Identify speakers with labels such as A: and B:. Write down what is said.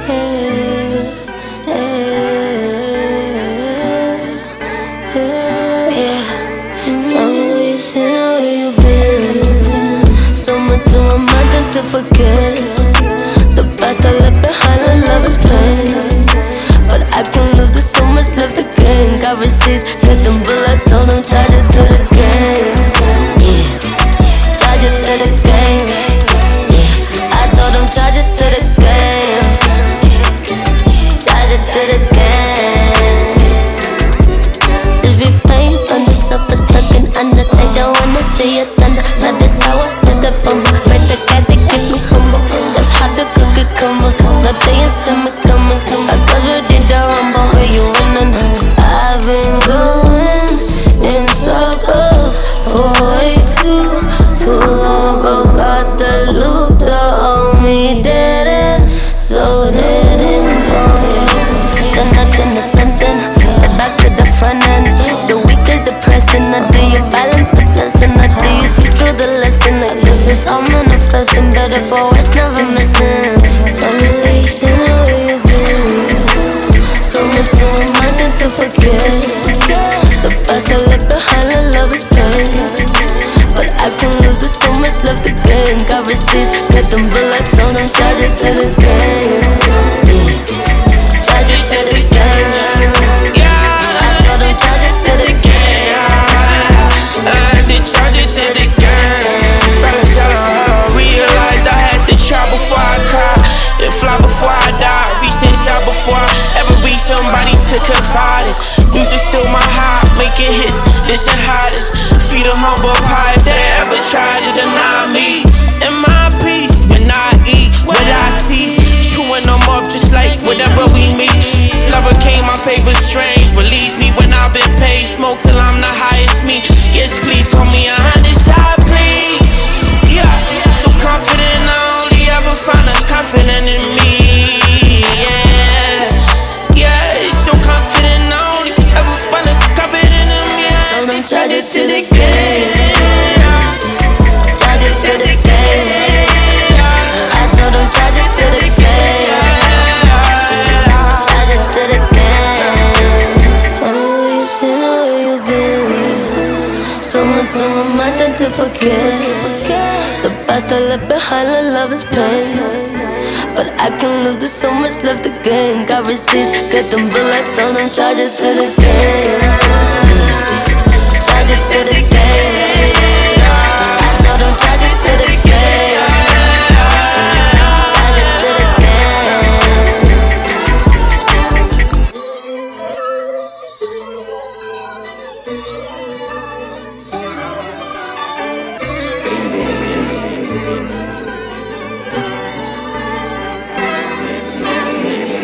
A: Yeah, yeah, yeah. Tell me where you seen or where you been. So much on my mind that to forget. The past I left behind, the love is pain. But I can lose, there's so much left to gain. Got receipts, got them bill, I told them charge it to the game. Yeah, charge it to the game. Yeah, I told them charge it to the game. Charge it to the game. Just refrain from the surface looking under. They don't wanna see it thunder. Now this hour to the fumble. But the cat they keep me humble. That's how the cookie crumbles. Now they ain't see me coming. I got ready to rumble. Where you running? I've been going in circles for way too long. Broke out the loop, the hold me dead end. So didn't go. The nothing to something. The back to the front end. The weak is depressing. I do you balance the blessing. I do you see through the lesson. I guess it's all manifesting. Better for worse, never missing. Tell me where you seen or where you been. So much on my mind that to forget. The past I left behind, the love is pain. But I can lose, there's so much left to gain. Got receipts, got them bill, I told them charge it to the game. Charge it to the game. I told them charge it to the game.
B: They charge it to the game. Balance out on her, realized I had to try before I cry. Then fly before I die, reach this out before I ever reach somebody to confide in. Music still my high, making hits, this the hottest. Feed a humble pie if they ever try to deny me. And my peace, when I eat, what I see. Chewing them up just like whatever we meet. This love became my favorite strain. Release me when I've been paid. Smoke till I'm the highest me. Yes, please call me 100 shot, please. Yeah, so confident, I only ever find a confident in me. So confident, I only ever find a confident in me.
A: Told them charge it to the game. Charge it to the game. I told them charge it to the game. Charge it to the game. Tell me where you seen or where you been. So much on my mind that to forget. The past I left behind, the love is pain. But I can lose, there's so much left to gain. Got receipts, got them bill, I told them charge it to the game.